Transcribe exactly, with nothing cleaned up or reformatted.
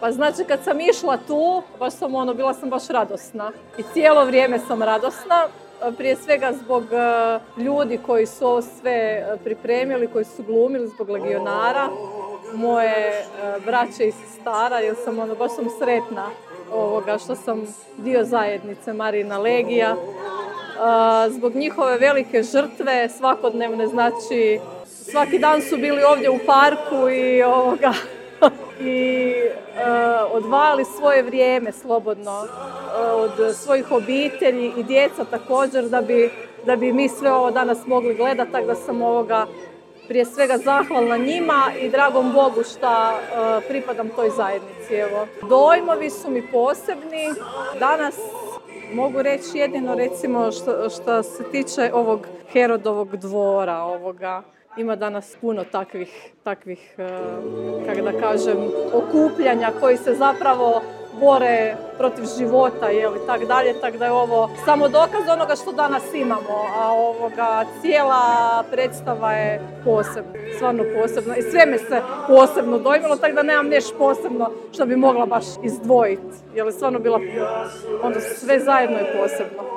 Pa znači kad sam išla tu, baš sam ono, bila sam baš radosna. I cijelo vrijeme sam radosna. Prije svega zbog uh, ljudi koji su ovo sve pripremili, koji su glumili, zbog legionara, moje uh, braće i sestara, jer sam ono, baš sam sretna ovoga što sam dio zajednice Marijina legija. Uh, zbog njihove velike žrtve svakodnevne, znači svaki dan su bili ovdje u parku i ovoga i uh, odvajali svoje vrijeme slobodno uh, od svojih obitelji i djeca također da bi, da bi mi sve ovo danas mogli gledati, tako da sam ovoga prije svega zahvalna njima i dragom Bogu što uh, pripadam toj zajednici. Evo. Dojmovi su mi posebni. Danas mogu reći jedino recimo što, što se tiče ovog Herodovog dvora, ovoga. Ima danas puno takvih, takvih kako da kažem, okupljanja koji se zapravo bore protiv života, jel, i tak dalje, tako da je ovo samo dokaz onoga što danas imamo, a ovoga cijela predstava je posebna, stvarno posebna i sve me se posebno dojmilo, tako da nemam nešto posebno što bi mogla baš izdvojiti, jer je stvarno bila, onda sve zajedno je posebno.